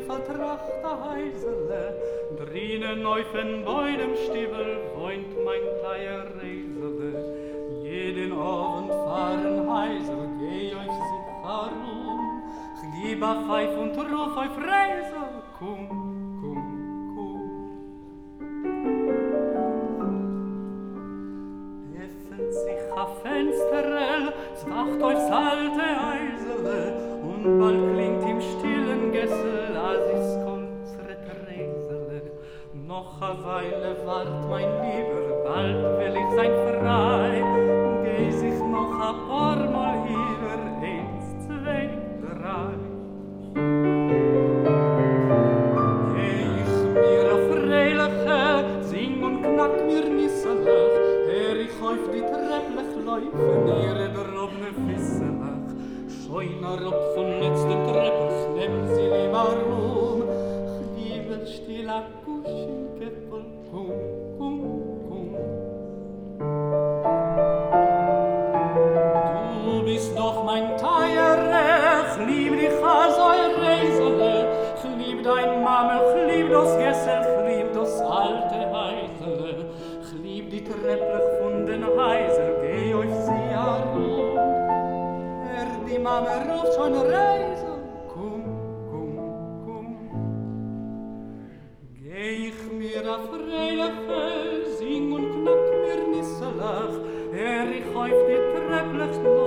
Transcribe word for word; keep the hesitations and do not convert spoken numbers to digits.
vertrachte Heisele, drinnen auf en beidem Stiebel wohnt mein kleiner Reisele. Jeden Abend fahren Heisel, geh euch sich herum, ich gib a Pfeif und ruf auf Reisel, komm, komm, komm. Öffnet sich a Fensterl, es wacht aufs alte Heisele, und bald klingt im stillen Gessel, as is kolzret Reisele. Noch a Weile wart mein Lieber, bald will ich sein frei, geh sich noch a paar Mal hier, eins, zwei, drei. Geh ich mir auf Freiliche, sing und knack mir nisselach, her ich auf die Trepplech laufen, ihre drobne Fisselach. Scheuner ob von letzten Treppels, nehm sie lieber rum, ich liebe still a Kuschenkeppel, kum, kum, kum. Du bist doch mein Teierech, lieb dich als ein Reisele, ich lieb dein Mama, ich lieb das Gessel, ich lieb das alte Heisele, ich lieb die Trepplech von den Heisel, geh auf sie herum. Er, die Mama ruft schon Reisel, komm, komm, komm. Geh ich mir a Freiliche, sing und knack mir nisselach, er ich auf die Trepplech